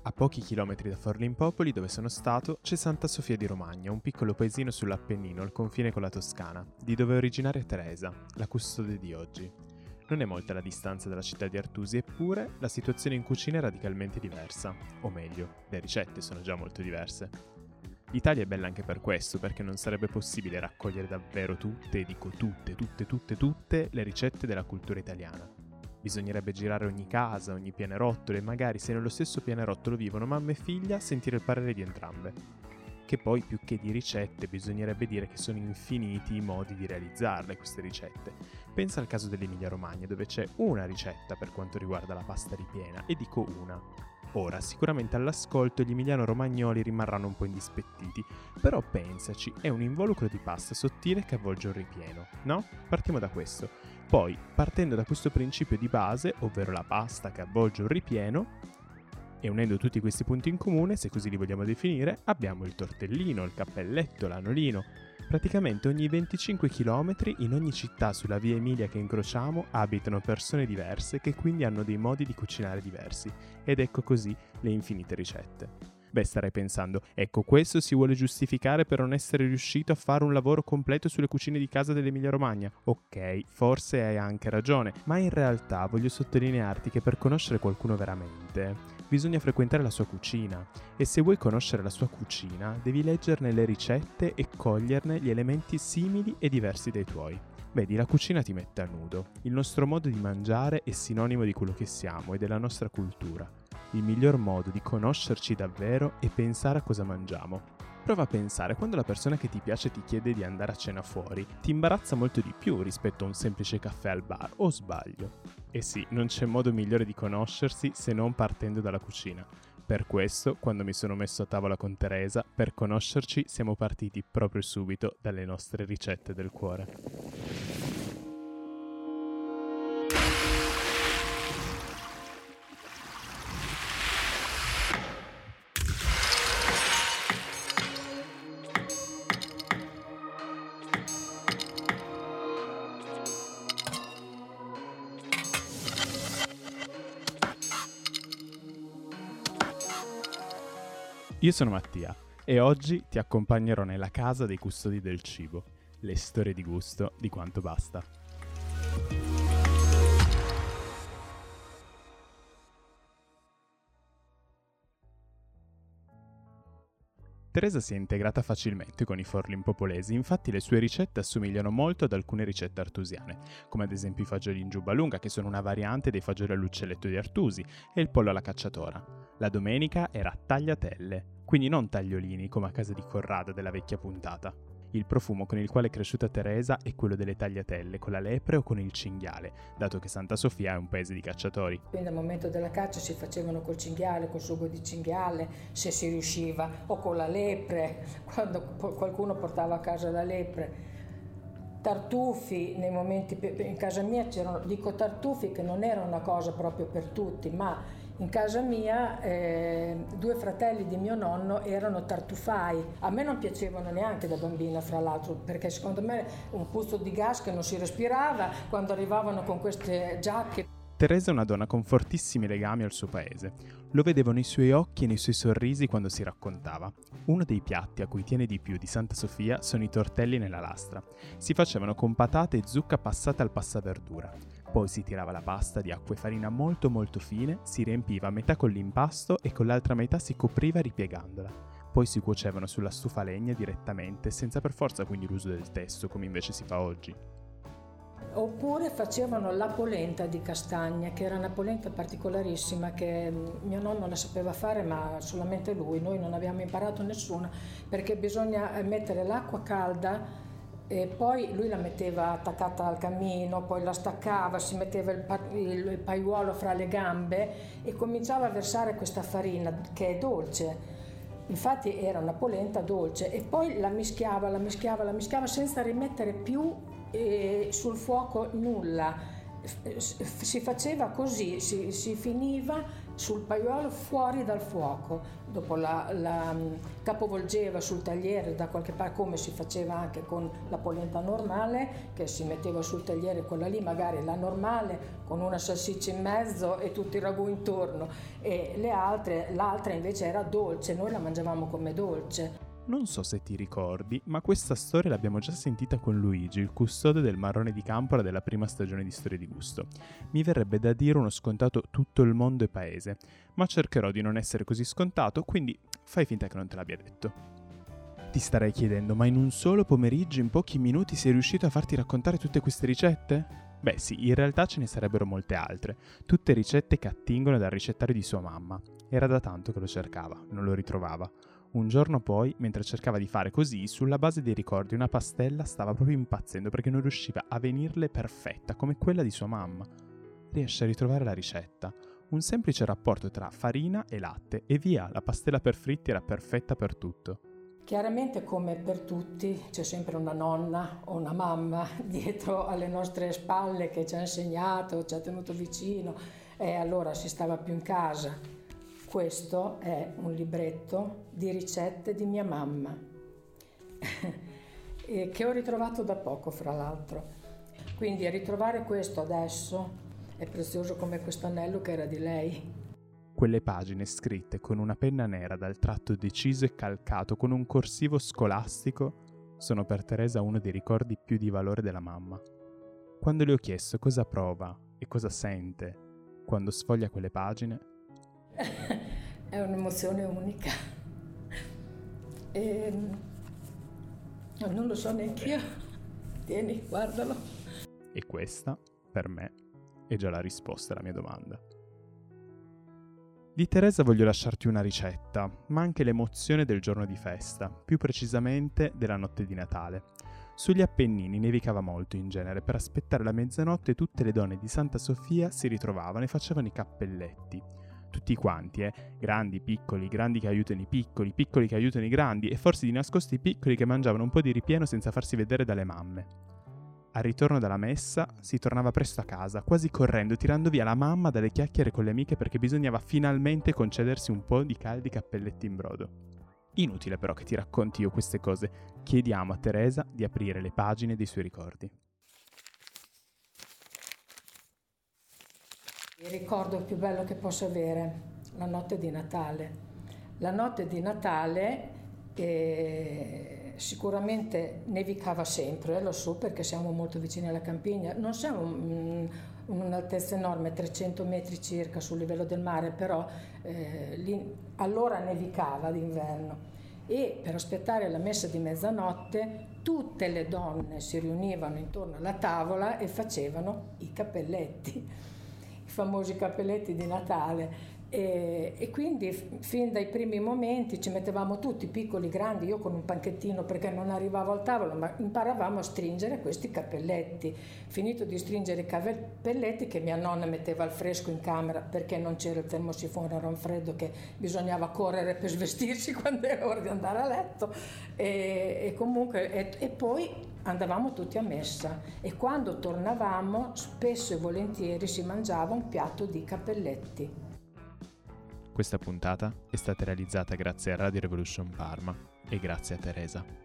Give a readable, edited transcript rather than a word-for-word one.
A pochi chilometri da Forlimpopoli, dove sono stato, c'è Santa Sofia di Romagna, un piccolo paesino sull'Appennino al confine con la Toscana, di dove è originaria Teresa, la custode di oggi. Non è molta la distanza dalla città di Artusi, eppure la situazione in cucina è radicalmente diversa, o meglio, le ricette sono già molto diverse. L'Italia è bella anche per questo, perché non sarebbe possibile raccogliere davvero tutte, e dico tutte, le ricette della cultura italiana. Bisognerebbe girare ogni casa, ogni pianerottolo e magari se nello stesso pianerottolo vivono mamma e figlia sentire il parere di entrambe. Che poi più che di ricette bisognerebbe dire che sono infiniti i modi di realizzarle queste ricette. Pensa al caso dell'Emilia Romagna dove c'è una ricetta per quanto riguarda la pasta ripiena e dico una. Ora, sicuramente all'ascolto gli emiliano-romagnoli rimarranno un po' indispettiti, però pensaci, è un involucro di pasta sottile che avvolge un ripieno, no? Partiamo da questo. Poi, partendo da questo principio di base, ovvero la pasta che avvolge un ripieno, e unendo tutti questi punti in comune, se così li vogliamo definire, abbiamo il tortellino, il cappelletto, l'anolino. Praticamente ogni 25 km in ogni città sulla via Emilia che incrociamo abitano persone diverse che quindi hanno dei modi di cucinare diversi, ed ecco così le infinite ricette. Beh, starei pensando, ecco questo si vuole giustificare per non essere riuscito a fare un lavoro completo sulle cucine di casa dell'Emilia Romagna. Ok, forse hai anche ragione, ma in realtà voglio sottolinearti che per conoscere qualcuno veramente bisogna frequentare la sua cucina e se vuoi conoscere la sua cucina devi leggerne le ricette e coglierne gli elementi simili e diversi dai tuoi. Vedi, la cucina ti mette a nudo. Il nostro modo di mangiare è sinonimo di quello che siamo e della nostra cultura. Il miglior modo di conoscerci davvero è pensare a cosa mangiamo. Prova a pensare, quando la persona che ti piace ti chiede di andare a cena fuori, ti imbarazza molto di più rispetto a un semplice caffè al bar, o sbaglio? E sì, non c'è modo migliore di conoscersi se non partendo dalla cucina. Per questo, quando mi sono messo a tavola con Teresa, per conoscerci siamo partiti proprio subito dalle nostre ricette del cuore. Io sono Mattia e oggi ti accompagnerò nella casa dei custodi del cibo, le storie di gusto di quanto basta. Teresa si è integrata facilmente con i forlimpopolesi, infatti le sue ricette assomigliano molto ad alcune ricette artusiane, come ad esempio i fagioli in giubba lunga, che sono una variante dei fagioli all'uccelletto di Artusi, e il pollo alla cacciatora. La domenica era tagliatelle, quindi non tagliolini come a casa di Corrado della vecchia puntata. Il profumo con il quale è cresciuta Teresa è quello delle tagliatelle, con la lepre o con il cinghiale, dato che Santa Sofia è un paese di cacciatori. Quindi al momento della caccia si facevano col cinghiale, col sugo di cinghiale, se si riusciva, o con la lepre, quando qualcuno portava a casa la lepre. Tartufi, nei momenti, in casa mia c'erano, dico tartufi che non era una cosa proprio per tutti, ma in casa mia 2 fratelli di mio nonno erano tartufai. A me non piacevano neanche da bambina, fra l'altro, perché secondo me un puzzo di gas che non si respirava quando arrivavano con queste giacche. Teresa è una donna con fortissimi legami al suo paese. Lo vedevo nei suoi occhi e nei suoi sorrisi quando si raccontava. Uno dei piatti a cui tiene di più di Santa Sofia sono i tortelli nella lastra. Si facevano con patate e zucca passate al passaverdura. Poi si tirava la pasta di acqua e farina molto fine, si riempiva a metà con l'impasto e con l'altra metà si copriva ripiegandola. Poi si cuocevano sulla stufa a legna direttamente, senza per forza quindi l'uso del testo, come invece si fa oggi. Oppure facevano la polenta di castagna, che era una polenta particolarissima che mio nonno la sapeva fare, ma solamente lui. Noi non abbiamo imparato nessuno, perché bisogna mettere l'acqua calda e poi lui la metteva attaccata al camino, poi la staccava, si metteva il paiuolo fra le gambe e cominciava a versare questa farina che è dolce. Infatti era una polenta dolce e poi la mischiava senza rimettere più sul fuoco nulla. si faceva così, si finiva sul paiuolo fuori dal fuoco, dopo la capovolgeva sul tagliere da qualche parte, come si faceva anche con la polenta normale, che si metteva sul tagliere quella lì, magari la normale con una salsiccia in mezzo e tutto il ragù intorno, e l'altra invece era dolce, noi la mangiavamo come dolce. Non so se ti ricordi, ma questa storia l'abbiamo già sentita con Luigi, il custode del marrone di Campora della prima stagione di Storie di Gusto. Mi verrebbe da dire uno scontato tutto il mondo e paese, ma cercherò di non essere così scontato, quindi fai finta che non te l'abbia detto. Ti starei chiedendo, ma in un solo pomeriggio, in pochi minuti, sei riuscito a farti raccontare tutte queste ricette? Beh sì, in realtà ce ne sarebbero molte altre, tutte ricette che attingono dal ricettario di sua mamma. Era da tanto che lo cercava, non lo ritrovava. Un giorno poi, mentre cercava di fare così, sulla base dei ricordi una pastella stava proprio impazzendo perché non riusciva a venirle perfetta come quella di sua mamma. Riesce a ritrovare la ricetta. Un semplice rapporto tra farina e latte e via, la pastella per fritti era perfetta per tutto. Chiaramente, come per tutti, c'è sempre una nonna o una mamma dietro alle nostre spalle che ci ha insegnato, ci ha tenuto vicino, e allora si stava più in casa. Questo è un libretto di ricette di mia mamma, che ho ritrovato da poco, fra l'altro. Quindi ritrovare questo adesso è prezioso come questo anello che era di lei. Quelle pagine scritte con una penna nera dal tratto deciso e calcato con un corsivo scolastico sono per Teresa uno dei ricordi più di valore della mamma. Quando le ho chiesto cosa prova e cosa sente quando sfoglia quelle pagine, è un'emozione unica. Non lo so neanche io. Tieni, guardalo. E questa, per me, è già la risposta alla mia domanda. Di Teresa voglio lasciarti una ricetta, ma anche l'emozione del giorno di festa, più precisamente della notte di Natale. Sugli Appennini nevicava molto in genere, per aspettare la mezzanotte tutte le donne di Santa Sofia si ritrovavano e facevano i cappelletti. Tutti quanti, grandi, piccoli, grandi che aiutano i piccoli, piccoli che aiutano i grandi e forse di nascosto i piccoli che mangiavano un po' di ripieno senza farsi vedere dalle mamme. Al ritorno dalla messa si tornava presto a casa, quasi correndo, tirando via la mamma dalle chiacchiere con le amiche perché bisognava finalmente concedersi un po' di caldi cappelletti in brodo. Inutile però che ti racconti io queste cose, chiediamo a Teresa di aprire le pagine dei suoi ricordi. Il ricordo più bello che posso avere, la notte di Natale. La notte di Natale sicuramente nevicava sempre, lo so, perché siamo molto vicini alla campagna. Non siamo un'altezza enorme, 300 metri circa sul livello del mare, però allora nevicava d'inverno. E per aspettare la messa di mezzanotte tutte le donne si riunivano intorno alla tavola e facevano i cappelletti, i famosi cappelletti di Natale. E quindi fin dai primi momenti ci mettevamo tutti, piccoli, grandi, io con un panchettino perché non arrivavo al tavolo, ma imparavamo a stringere questi cappelletti. Finito di stringere i cappelletti, che mia nonna metteva al fresco in camera perché non c'era il termosifone, era un freddo che bisognava correre per svestirsi quando era ora di andare a letto, e poi andavamo tutti a messa, e quando tornavamo spesso e volentieri si mangiava un piatto di cappelletti. Questa puntata è stata realizzata grazie a Radio Revolution Parma e grazie a Teresa.